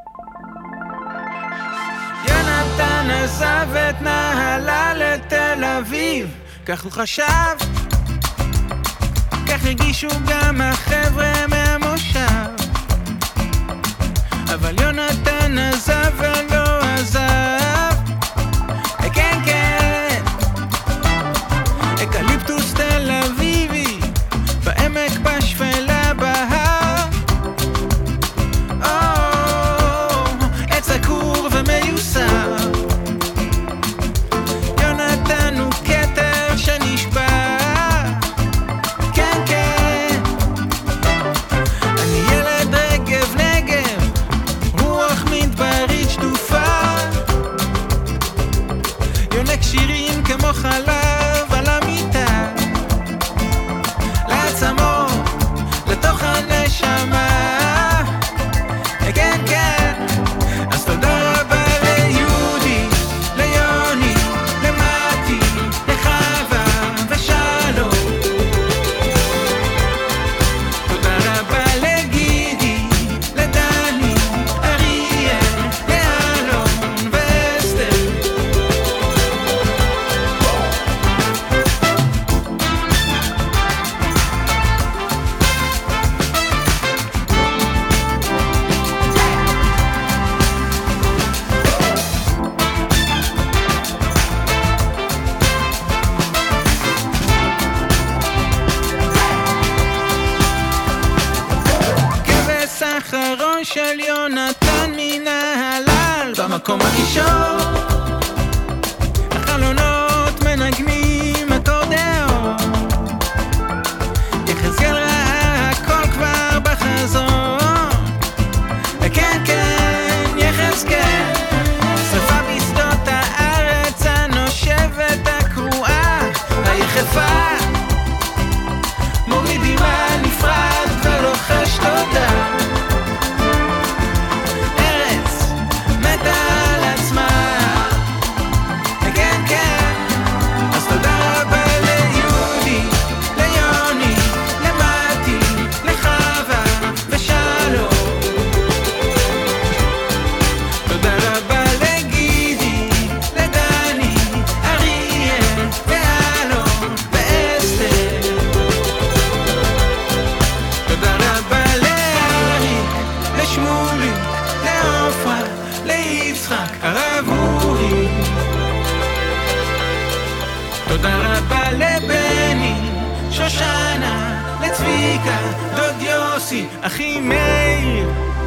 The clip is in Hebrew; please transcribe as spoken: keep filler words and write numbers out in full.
יונתן עזב את נהלה לתל אביב, כך הוא חשב, כך הרגישו גם החבר'ה מהמושב. אבל יונתן עזב ולא עזב, כן כן, אקליפטוס תל אביבי, בעמק בשפלה בהר, או, עץ עקור ומיוסר. יונתן הוא כתר שנשבע, כן כן, אני ילד רגב נגב, רוח מדברית שטופה, יונק שירים כמו חלב על המיטה, לעצמות, לתוך הנשמה, כן כן. אז תודה רבה ליהודי, ליוני, למתי, לחווה ושלום. תודה רבה לגידי, לדני, אריאל, לאלון ואסתר. כבש האחרון של יונתן מן ההלל, במקום הראשון החלונות מנגנים אקורדיאון. יחזקאל ראה הכל כבר בחזון, כן כן יחזקאל, שרפה בשדות הארץ הנושבת הקרועה היחפה, מורידים הנפרד ולוחש תודה. ארץ מתה על עצמה, כן כן. אז תודה רבה ליהודי, ליוני, למתי, לחווה ושלום. תודה רבה לגידי, לדני, אריאל, ואלון ואסתר. תודה רבה לאריק, לשמולי, לעופרה, ליצחק, הרב אורי. תודה רבה לבני, שושנה, לצביקה, דוד יוסי, אחי מאיר.